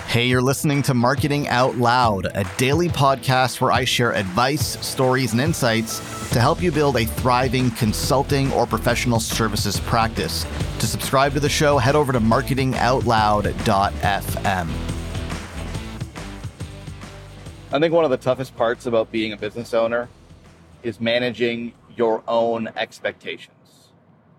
Hey, you're listening to Marketing Out Loud, a daily podcast where I share advice, stories, and insights to help you build a thriving consulting or professional services practice. To subscribe to the show, head over to marketingoutloud.fm. I think one of the toughest parts about being a business owner is managing your own expectations.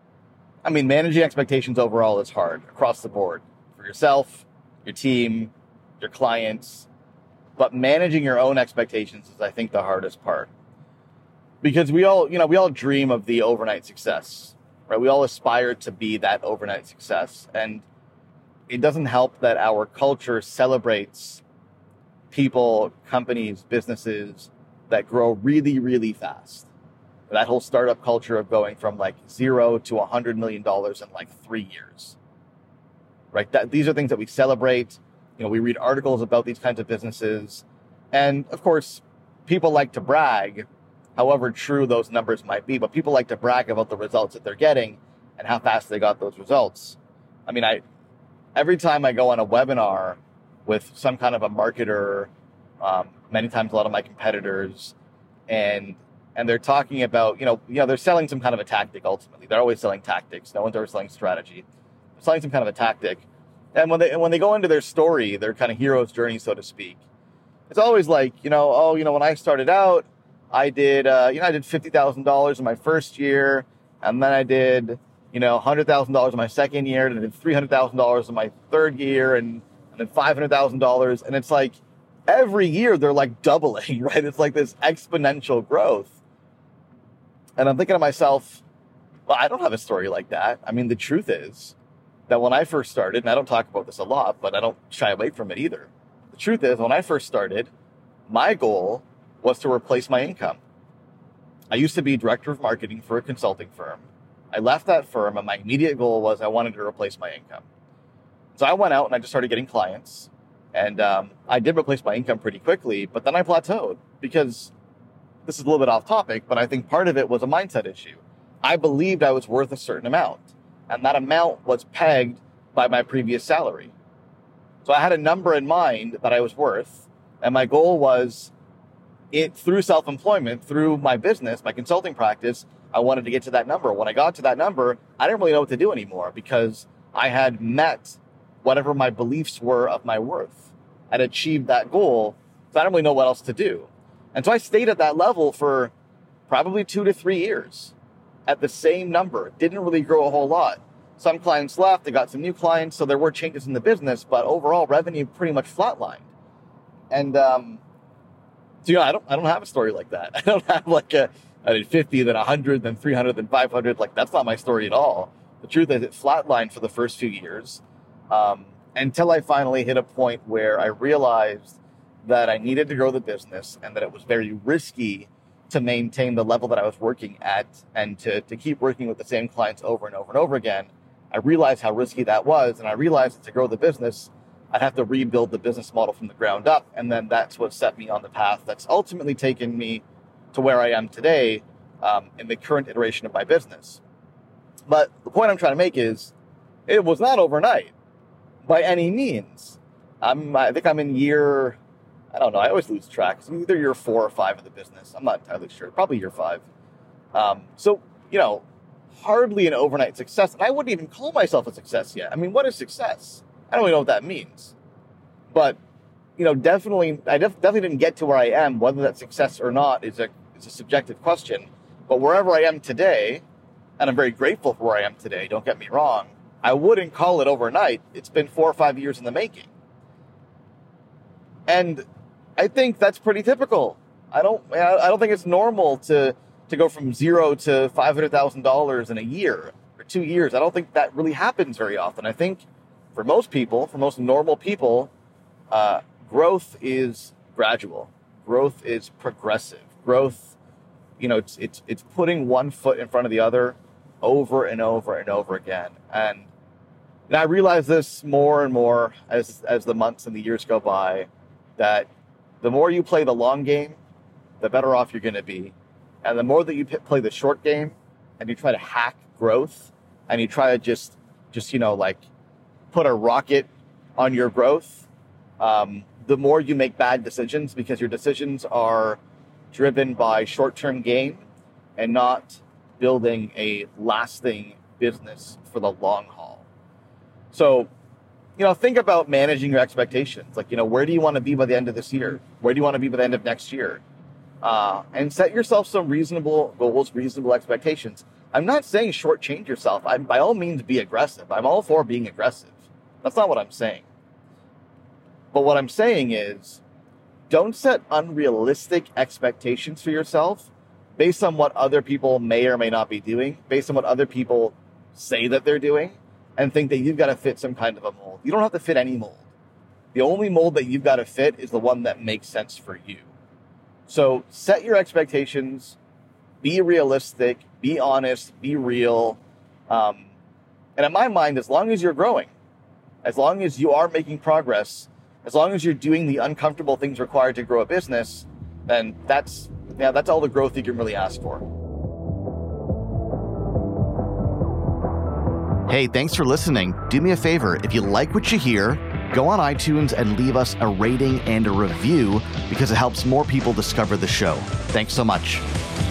I mean, managing expectations overall is hard across the board for yourself, your team, your clients, but managing your own expectations is, I think, the hardest part. Because we all dream of the overnight success, right? We all aspire to be that overnight success. And it doesn't help that our culture celebrates people, companies, businesses that grow really, really fast. That whole startup culture of going from like $0 to $100 million in like 3 years, right? These are things that we celebrate. We read articles about these kinds of businesses. And of course, people like to brag, however true those numbers might be, but people like to brag about the results that they're getting and how fast they got those results. I mean, every time I go on a webinar with some kind of a marketer, many times a lot of my competitors, and they're talking about, they're selling some kind of a tactic ultimately. They're always selling tactics. No one's ever selling strategy. They're selling some kind of a tactic. And when they go into their story, their kind of hero's journey, so to speak, it's always like, when I started out, I did $50,000 in my first year, and then I did, $100,000 in my second year, and I did $300,000 in my third year, and then $500,000. And it's like every year they're like doubling, right? It's like this exponential growth. And I'm thinking to myself, well, I don't have a story like that. I mean, the truth is that when I first started, and I don't talk about this a lot, but I don't shy away from it either. The truth is, when I first started, my goal was to replace my income. I used to be director of marketing for a consulting firm. I left that firm, and my immediate goal was I wanted to replace my income. So I went out and I just started getting clients. And I did replace my income pretty quickly, but then I plateaued because this is a little bit off topic, but I think part of it was a mindset issue. I believed I was worth a certain amount, and that amount was pegged by my previous salary. So I had a number in mind that I was worth, and my goal was through self-employment, through my business, my consulting practice, I wanted to get to that number. When I got to that number, I didn't really know what to do anymore because I had met whatever my beliefs were of my worth. I'd achieved that goal, so I didn't really know what else to do. And so I stayed at that level for probably 2 to 3 years at the same number. Didn't really grow a whole lot. Some clients left, they got some new clients, so there were changes in the business, but overall revenue pretty much flatlined. And I don't have a story like that. I don't have I did 50, then 100, then 300, then 500. Like, that's not my story at all. The truth is it flatlined for the first few years until I finally hit a point where I realized that I needed to grow the business and that it was very risky to maintain the level that I was working at and to keep working with the same clients over and over and over again. I realized how risky that was, and I realized that to grow the business, I'd have to rebuild the business model from the ground up, and then that's what set me on the path that's ultimately taken me to where I am today in the current iteration of my business. But the point I'm trying to make is it was not overnight by any means. I think I'm in year, I don't know, I always lose track. It's either year 4 or 5 of the business. I'm not entirely sure. Probably year 5. So, hardly an overnight success. And I wouldn't even call myself a success yet. I mean, what is success? I don't really know what that means. But, definitely didn't get to where I am. Whether that's success or not is a subjective question. But wherever I am today, and I'm very grateful for where I am today, don't get me wrong, I wouldn't call it overnight. It's been 4 or 5 years in the making. And I think that's pretty typical. I don't think it's normal to go from $0 to $500,000 in a year or 2 years. I don't think that really happens very often. I think for most people, for most normal people, growth is gradual. Growth is progressive. Growth, it's putting one foot in front of the other over and over and over again. And I realize this more and more as the months and the years go by, that the more you play the long game, the better off you're going to be. And the more that you play the short game and you try to hack growth and you try to just put a rocket on your growth, the more you make bad decisions, because your decisions are driven by short-term gain and not building a lasting business for the long haul. So, think about managing your expectations. Like, where do you want to be by the end of this year? Where do you want to be by the end of next year? And set yourself some reasonable goals, reasonable expectations. I'm not saying shortchange yourself. By all means, be aggressive. I'm all for being aggressive. That's not what I'm saying. But what I'm saying is, don't set unrealistic expectations for yourself based on what other people may or may not be doing, based on what other people say that they're doing, and think that you've got to fit some kind of a mold. You don't have to fit any mold. The only mold that you've got to fit is the one that makes sense for you. So set your expectations, be realistic, be honest, be real. And in my mind, as long as you're growing, as long as you are making progress, as long as you're doing the uncomfortable things required to grow a business, then that's all the growth you can really ask for. Hey, thanks for listening. Do me a favor, if you like what you hear, go on iTunes and leave us a rating and a review because it helps more people discover the show. Thanks so much.